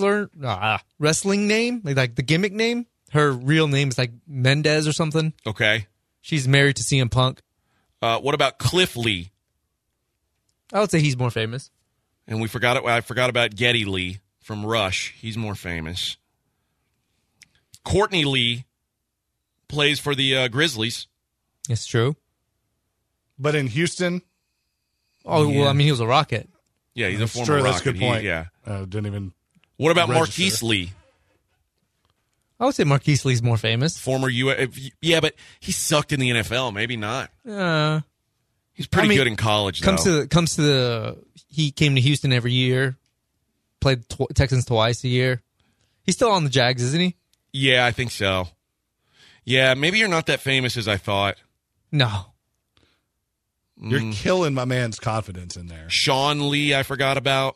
name, like the gimmick name. Her real name is like Mendez or something. Okay. She's married to CM Punk. What about Cliff Lee? I would say he's more famous. And I forgot about Geddy Lee from Rush. He's more famous. Courtney Lee plays for the Grizzlies. It's true. But in Houston? Oh, yeah. Well, I mean, he was a Rocket. Yeah, he's that's a former true. Rocket. That's a good point. Yeah. Didn't even. What about register. Marquise Lee? I would say Marquise Lee's more famous. Former yeah, but he sucked in the NFL. Maybe not. He's pretty good in college, though. He came to Houston every year, played Texans twice a year. He's still on the Jags, isn't he? Yeah, I think so. Yeah, maybe you're not that famous as I thought. No. You're killing my man's confidence in there. Sean Lee, I forgot about.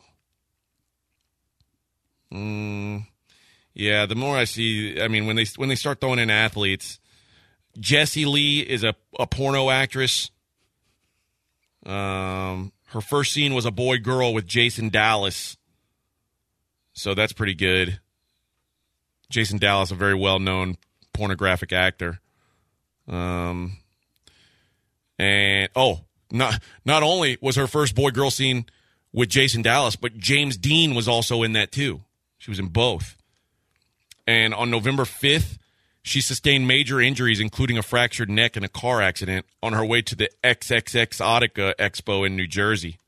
Yeah, the more I see, I mean, when they start throwing in athletes, Jessie Lee is a porno actress. Her first scene was a boy-girl with Jason Dallas. So that's pretty good. Jason Dallas, a very well-known pornographic actor. And not only was her first boy-girl scene with Jason Dallas, but James Dean was also in that too. She was in both. And on November 5th, she sustained major injuries, including a fractured neck in a car accident on her way to the XXXotica Expo in New Jersey.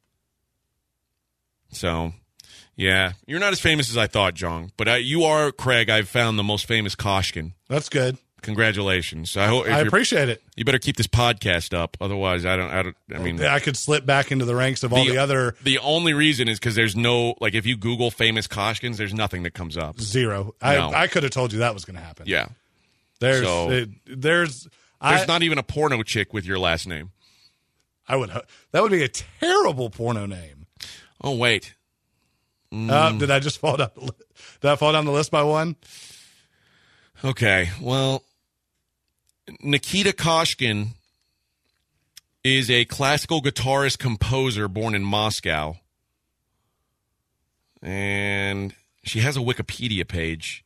So, yeah, you're not as famous as I thought, John. But you are, Craig, I've found the most famous Koshkin. That's good. Congratulations. I appreciate it. You better keep this podcast up. Otherwise, I mean, I could slip back into the ranks of all the other. The only reason is because there's no, like, if you Google famous Koshkins, there's nothing that comes up. Zero. No. I could have told you that was going to happen. Yeah. There's not even a porno chick with your last name. That would be a terrible porno name. Oh, wait. Did I just fall down? Did I fall down the list by one? Okay. Well, Nikita Koshkin is a classical guitarist composer born in Moscow. And she has a Wikipedia page.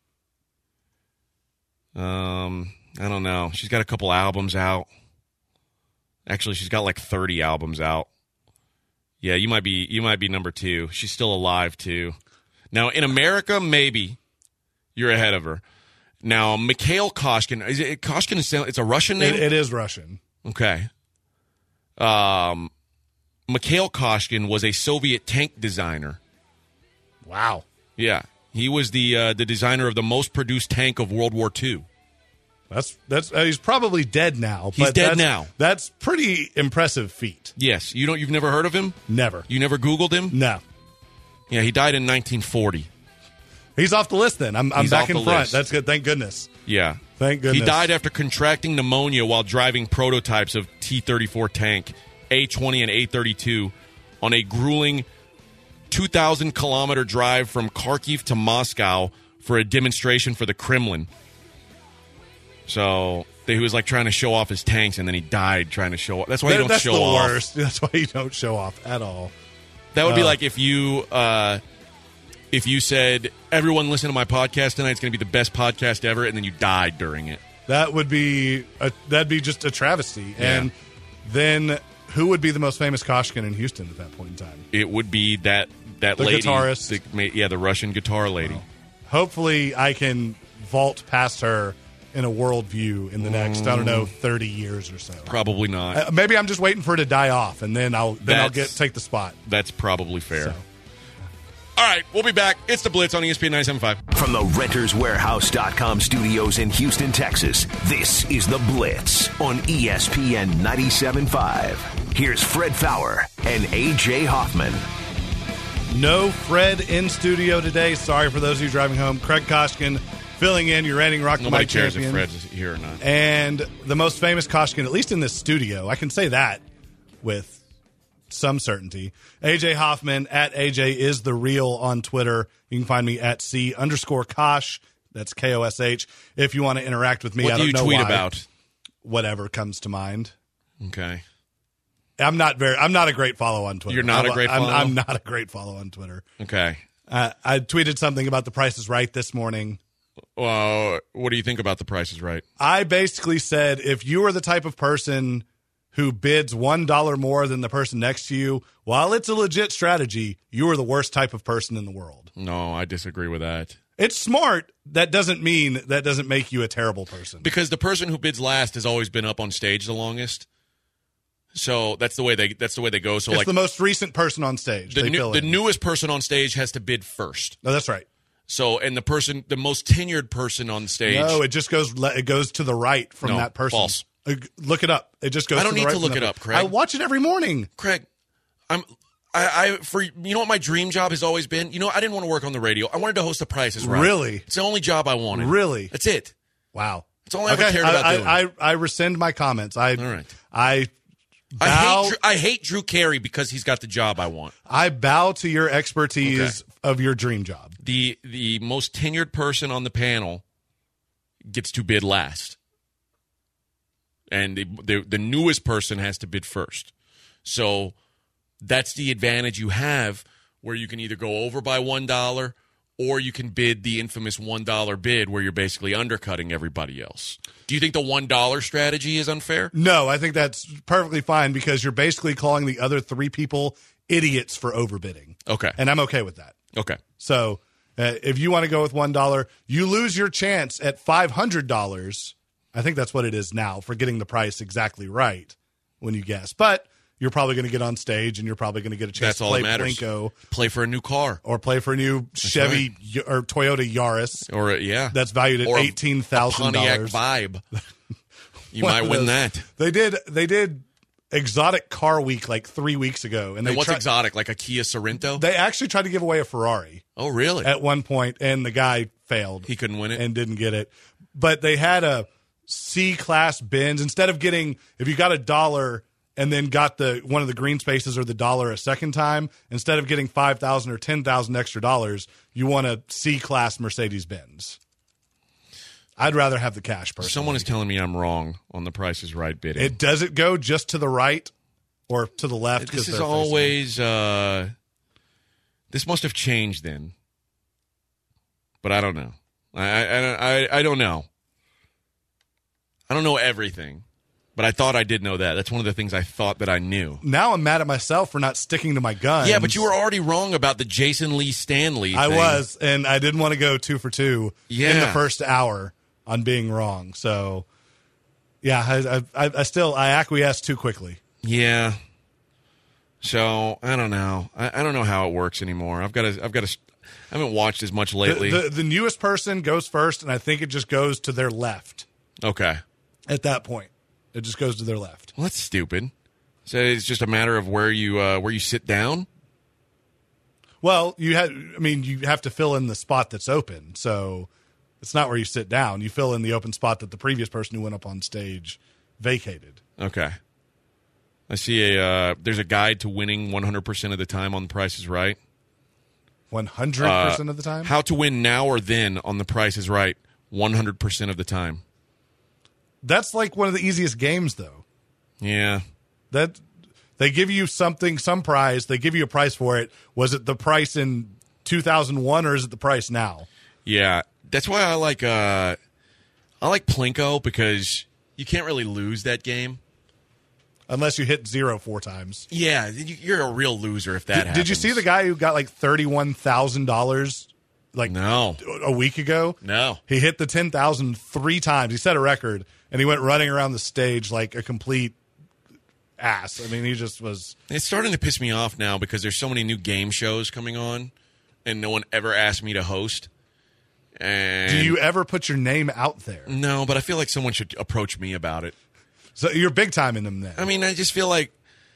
I don't know. She's got a couple albums out. Actually, she's got like 30 albums out. Yeah, you might be number 2. She's still alive too. Now, in America, maybe you're ahead of her. Now, Mikhail Koshkin, is it Koshkin? It's a Russian name? It is Russian. Okay. Mikhail Koshkin was a Soviet tank designer. Wow. Yeah. He was the designer of the most produced tank of World War II. That's he's probably dead now. He's dead now. That's pretty impressive feat. Yes. You've never heard of him? Never. You never Googled him? No. Yeah, he died in 1940. He's off the list then. I'm back in front. List. That's good. Thank goodness. Yeah. Thank goodness. He died after contracting pneumonia while driving prototypes of T-34 tank, A-20 and A-32 on a grueling 2,000-kilometer drive from Kharkiv to Moscow for a demonstration for the Kremlin. So he was like trying to show off his tanks, and then he died trying to show off. That's why you don't That's show the off. worst. That's why you don't show off at all. That would be like if you said, everyone listen to my podcast tonight, it's going to be the best podcast ever, and then you died during it. That would be that'd be just a travesty. Yeah. And then who would be the most famous Koshkin in Houston at that point in time? It would be that The lady. guitarist. The Russian guitar lady. Hopefully I can vault past her in a worldview in the next, 30 years or so. Probably not. Maybe I'm just waiting for her to die off, and then I'll take the spot. That's probably fair. So. All right, we'll be back. It's the Blitz on ESPN 97.5. From the RentersWarehouse.com studios in Houston, Texas, this is The Blitz on ESPN 97.5. Here's Fred Fowler and A.J. Hoffman. No Fred in studio today. Sorry for those of you driving home. Craig Koshkin filling in. Your reigning Rock the Nobody Mic cares champion. if Fred's here or not. And the most famous Koshkin, at least in this studio, I can say that with some certainty. AJ Hoffman at AJ is the real on Twitter. You can find me at C_Kosh. That's KOSH. If you want to interact with me, What I do don't you know tweet why. about? Whatever comes to mind. Okay. I'm not a great follow on Twitter. You're not a great follow? I'm not a great follow on Twitter. Okay. I tweeted something about The Price is Right this morning. Well, what do you think about The Price is Right? I basically said, if you are the type of person who bids $1 more than the person next to you, while it's a legit strategy, you are the worst type of person in the world. No, I disagree with that. It's smart. That doesn't make you a terrible person. Because the person who bids last has always been up on stage the longest. So that's the way they go. So it's like the most recent person on stage. the newest person on stage has to bid first. No, that's right. So and the most tenured person on stage. No, it goes to the right from that person. False. Look it up. It just goes. I don't to the need right to from look that it up, person. Craig. I watch it every morning. Craig, you know what my dream job has always been? You know, I didn't want to work on the radio. I wanted to host The Price is Right. Really? It's the only job I wanted. Really? That's it. Wow. That's all I ever cared about doing. I rescind my comments. All right. I hate Drew Carey because he's got the job I want. I bow to your expertise of your dream job. The most tenured person on the panel gets to bid last. And the newest person has to bid first. So that's the advantage you have, where you can either go over by $1 or you can bid the infamous $1 bid where you're basically undercutting everybody else. Do you think the $1 strategy is unfair? No, I think that's perfectly fine because you're basically calling the other three people idiots for overbidding. Okay. And I'm okay with that. Okay. So if you want to go with $1, you lose your chance at $500. I think that's what it is now for getting the price exactly right when you guess. But you're probably going to get on stage and you're probably going to get a chance to play Plinko. Play for a new car. Or play for a new Chevy or Toyota Yaris. Or, yeah. That's valued at $18,000. Pontiac Vibe. You might win that. They did Exotic Car Week like 3 weeks ago. And what's exotic? Like a Kia Sorento? They actually tried to give away a Ferrari. Oh, really? At one point, and the guy failed. He couldn't win it? And didn't get it. But they had a C-class Benz. Instead of getting, if you got $1 and then got one of the green spaces or the $1 a second time, instead of getting $5,000 or $10,000 extra dollars, you want a C-class Mercedes-Benz. I'd rather have the cash personally. Someone is telling me I'm wrong on the Price is Right bidding. Does it go just to the right or to the left? This is always this must have changed then, but I don't know. I don't know. I don't know everything, but I thought I did know that. That's one of the things I thought that I knew. Now I'm mad at myself for not sticking to my guns. Yeah, but you were already wrong about the Jason Lee Stanley I thing. was, and I didn't want to go 2 for 2 in the Yeah. first hour on being wrong. So, yeah, I acquiesced too quickly. Yeah. So I don't know. I don't know how it works anymore. I haven't watched as much lately. The newest person goes first, and I think it just goes to their left. Okay. At that point, it just goes to their left. Well, that's stupid. So it's just a matter of where you sit down. Well, you have to fill in the spot that's open. So it's not where you sit down. You fill in the open spot that the previous person who went up on stage vacated. Okay. I see there's a guide to winning 100% of the time on The Price is Right. 100% of the time? How to win now or then on The Price is Right 100% of the time. That's like one of the easiest games, though. Yeah. That they give you some prize. They give you a price for it. Was it the price in 2001 or is it the price now? Yeah. That's why I like Plinko, because you can't really lose that game. Unless you hit 0 4 times. Yeah, you're a real loser if that happens. Did you see the guy who got like $31,000 no. a week ago? No. He hit the 10,000 3 times. He set a record, and he went running around the stage like a complete ass. I mean, he just was... It's starting to piss me off now because there's so many new game shows coming on, and no one ever asked me to host. And do you ever put your name out there? No, but I feel like someone should approach me about it. So you're big time in them then. I mean, I just feel like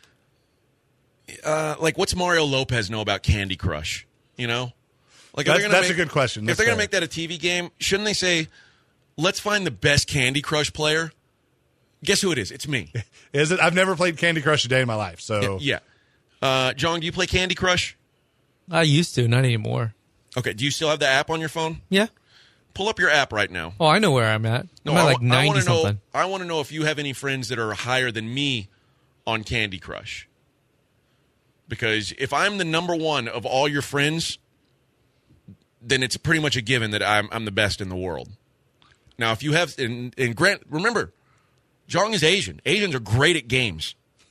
what's Mario Lopez know about Candy Crush? You know? Like that's a good question. If they're going to make that a TV game, shouldn't they say, let's find the best Candy Crush player? Guess who it is? It's me. Is it? I've never played Candy Crush a day in my life. So yeah. John, do you play Candy Crush? I used to, not anymore. Okay. Do you still have the app on your phone? Yeah. Pull up your app right now. Oh, I know where I'm at. I'm at like 90 something. I want to know if you have any friends that are higher than me on Candy Crush. Because if I'm the number one of all your friends, then it's pretty much a given that I'm the best in the world. Now, if you have, and Grant, remember, Jong is Asian. Asians are great at games.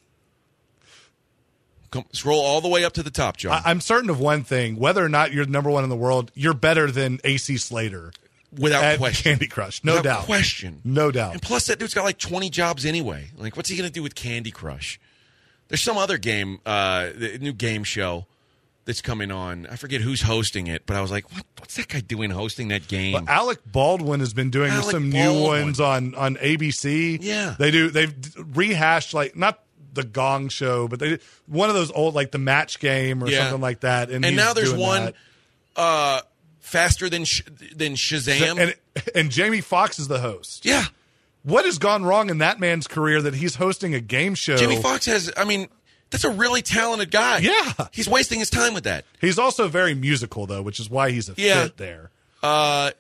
Scroll all the way up to the top, John. I'm certain of one thing: whether or not you're the number one in the world, you're better than AC Slater. Without question. Candy Crush. No doubt. Question. No doubt. And plus, that dude's got like 20 jobs anyway. Like, what's he going to do with Candy Crush? There's some other game, the new game show that's coming on. I forget who's hosting it, but I was like, what's that guy doing hosting that game? But Alec Baldwin has been doing some new ones on ABC. Yeah. They've rehashed, like, not the Gong Show, but they one of those old, like the Match Game or something like that. And now there's one faster than Shazam. And Jamie Foxx is the host. Yeah. What has gone wrong in that man's career that he's hosting a game show? Jamie Foxx that's a really talented guy. Yeah. He's wasting his time with that. He's also very musical, though, which is why he's a fit there. Alec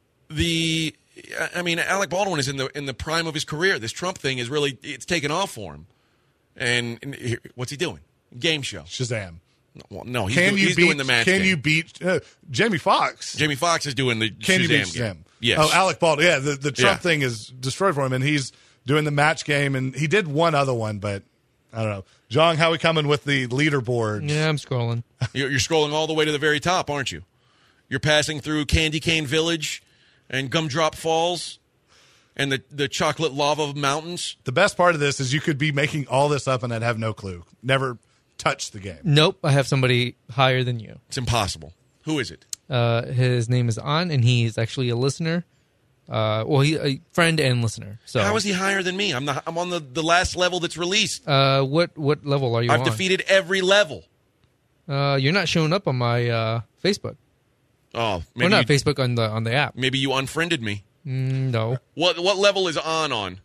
Baldwin is in the prime of his career. This Trump thing is really, it's taken off for him. And what's he doing? Game show. Shazam. Well, no, he's doing the match Can game. you beat Jamie Foxx? Jamie Foxx is doing the Can Shazam you beat game. Shazam? Yes. Oh, Alec Baldwin. Yeah, the Trump thing is destroyed for him, and he's doing the match game, and he did one other one, but I don't know. Jong, how are we coming with the leaderboards? Yeah, I'm scrolling. You're scrolling all the way to the very top, aren't you? You're passing through Candy Cane Village and Gumdrop Falls and the chocolate lava mountains. The best part of this is you could be making all this up and I'd have no clue. Never touched the game. Nope, I have somebody higher than you. It's impossible. Who is it? His name is An, and he's actually a listener. He's a friend and listener. So how is he higher than me? I'm on the last level that's released. What level are you on? I've defeated every level. You're not showing up on my Facebook. Oh, maybe not Facebook on the app. Maybe you unfriended me. No. What level is on?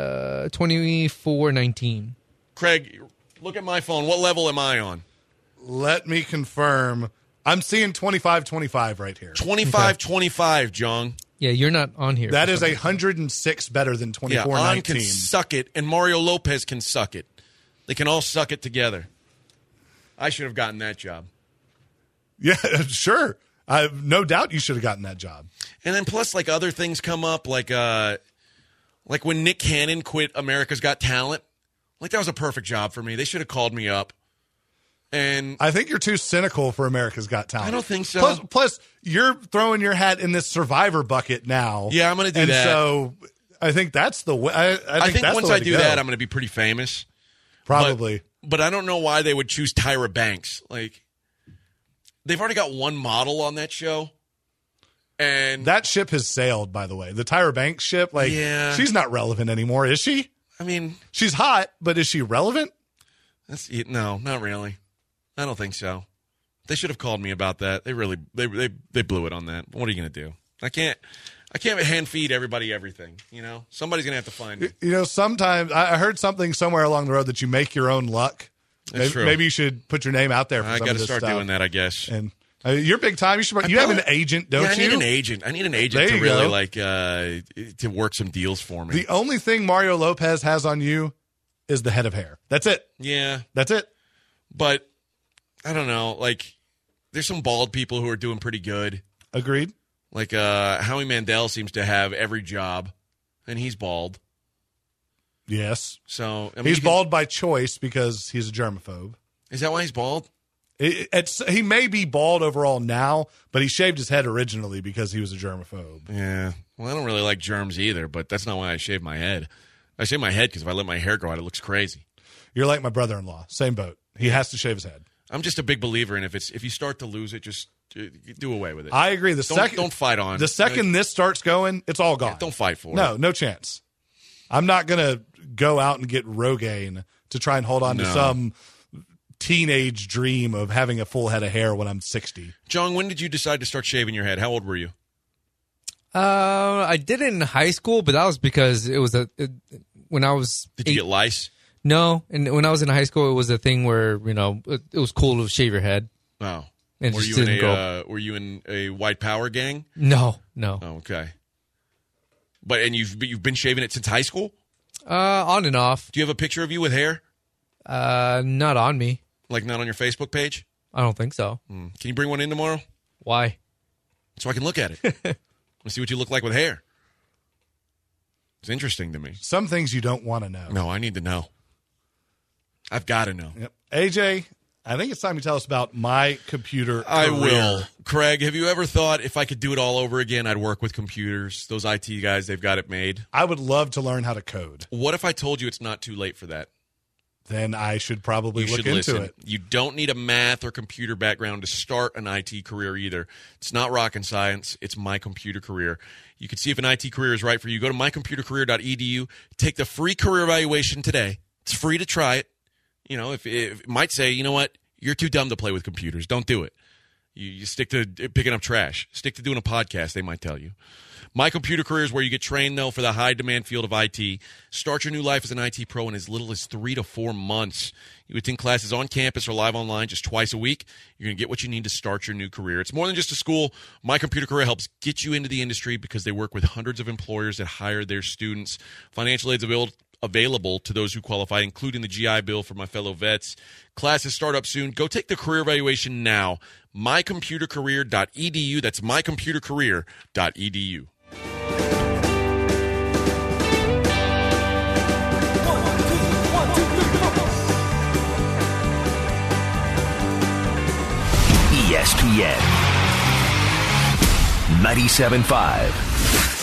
2419. Craig, look at my phone. What level am I on? Let me confirm. I'm seeing 25-25 right here. 25-25, Jong. Yeah, you're not on here. That is 106 better than 24-19. Yeah, An can suck it, and Mario Lopez can suck it. They can all suck it together. I should have gotten that job. Yeah, sure. No doubt you should have gotten that job. And then plus, like, other things come up, like when Nick Cannon quit America's Got Talent. Like, that was a perfect job for me. They should have called me up. And I think you're too cynical for America's Got Talent. I don't think so. Plus, you're throwing your hat in this Survivor bucket now. Yeah, I'm going to do that. And so I think that's the way. I think that's once the way I do that, I'm going to be pretty famous. Probably. But I don't know why they would choose Tyra Banks. Like, they've already got one model on that show. And that ship has sailed, by the way. The Tyra Banks ship, she's not relevant anymore, is she? I mean, she's hot, but is she relevant? No, not really. I don't think so. They should have called me about that. They really they blew it on that. What are you going to do? I can't hand feed everybody everything. You know, somebody's going to have to find it. You know, sometimes I heard something somewhere along the road that you make your own luck. That's true. Maybe you should put your name out there. For I got to start doing that, I guess. And You're big time. You have an agent, don't you? I need an agent. I need an agent to really to work some deals for me. The only thing Mario Lopez has on you is the head of hair. That's it. Yeah. That's it. But I don't know. Like, there's some bald people who are doing pretty good. Agreed. Like Howie Mandel seems to have every job, and he's bald. Yes. So he's bald by choice because he's a germaphobe. Is that why he's bald? He may be bald overall now, but he shaved his head originally because he was a germaphobe. Yeah. Well, I don't really like germs either, but that's not why I shave my head. I shave my head because if I let my hair grow out, it looks crazy. You're like my brother-in-law. Same boat. He has to shave his head. I'm just a big believer in if you start to lose it, just do away with it. I agree. Don't fight on. The second this starts going, it's all gone. Yeah, don't fight for it. No chance. I'm not going to go out and get Rogaine to try and hold on to some teenage dream of having a full head of hair when I'm 60. John, when did you decide to start shaving your head? How old were you? I did it in high school, but that was because it was when I was. Did you get lice? No, and when I was in high school, it was a thing where it was cool to shave your head. Oh, and were you in a white power gang? No. Oh, okay. But you've been shaving it since high school? On and off. Do you have a picture of you with hair? Not on me. Like not on your Facebook page? I don't think so. Can you bring one in tomorrow? Why? So I can look at it. Let's see what you look like with hair. It's interesting to me. Some things you don't want to know. No, I need to know. I've got to know. Yep. AJ, I think it's time you tell us about My Computer Career. I will. Craig, have you ever thought if I could do it all over again, I'd work with computers? Those IT guys, they've got it made. I would love to learn how to code. What if I told you it's not too late for that? Then I should probably look into it. You don't need a math or computer background to start an IT career either. It's not rocket science. It's My Computer Career. You can see if an IT career is right for you. Go to mycomputercareer.edu. Take the free career evaluation today. It's free to try it. If it might say, you know what, you're too dumb to play with computers. Don't do it. You stick to picking up trash. Stick to doing a podcast, they might tell you. My Computer Career is where you get trained, though, for the high-demand field of IT. Start your new life as an IT pro in as little as 3 to 4 months. You attend classes on campus or live online just twice a week. You're going to get what you need to start your new career. It's more than just a school. My Computer Career helps get you into the industry because they work with hundreds of employers that hire their students. Financial aid's available to those who qualify, including the GI Bill for my fellow vets. Classes start up soon. Go take the career evaluation now. mycomputercareer.edu. That's mycomputercareer.edu. ESPN 97.5.